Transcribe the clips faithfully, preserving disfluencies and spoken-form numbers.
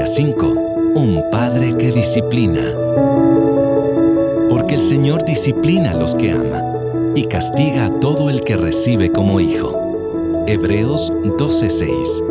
cinco. Un padre que disciplina. Porque el Señor disciplina a los que ama y castiga a todo el que recibe como hijo. Hebreos doce seis.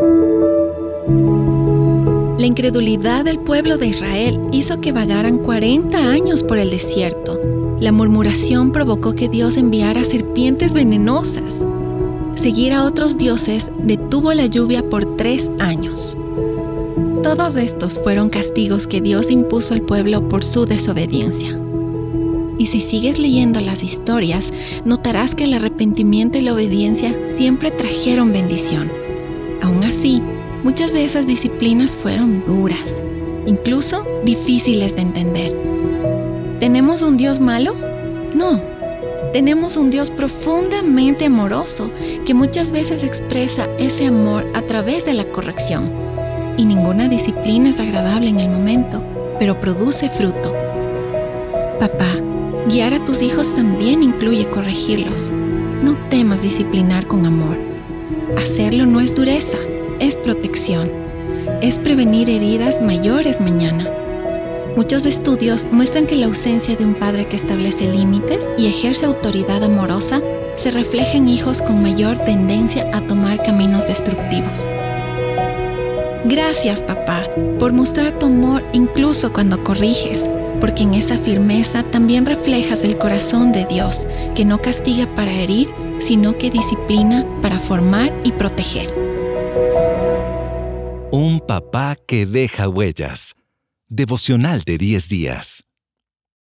La incredulidad del pueblo de Israel hizo que vagaran cuarenta años por el desierto. La murmuración provocó que Dios enviara serpientes venenosas. Seguir a otros dioses detuvo la lluvia por tres años. Todos estos fueron castigos que Dios impuso al pueblo por su desobediencia. Y si sigues leyendo las historias, notarás que el arrepentimiento y la obediencia siempre trajeron bendición. Aún así, muchas de esas disciplinas fueron duras, incluso difíciles de entender. ¿Tenemos un Dios malo? No. Tenemos un Dios profundamente amoroso que muchas veces expresa ese amor a través de la corrección. Y ninguna disciplina es agradable en el momento, pero produce fruto. Papá, guiar a tus hijos también incluye corregirlos. No temas disciplinar con amor. Hacerlo no es dureza, es protección. Es prevenir heridas mayores mañana. Muchos estudios muestran que la ausencia de un padre que establece límites y ejerce autoridad amorosa se refleja en hijos con mayor tendencia a tomar caminos destructivos. Gracias, papá, por mostrar tu amor incluso cuando corriges, porque en esa firmeza también reflejas el corazón de Dios, que no castiga para herir, sino que disciplina para formar y proteger. Un papá que deja huellas. Devocional de diez días.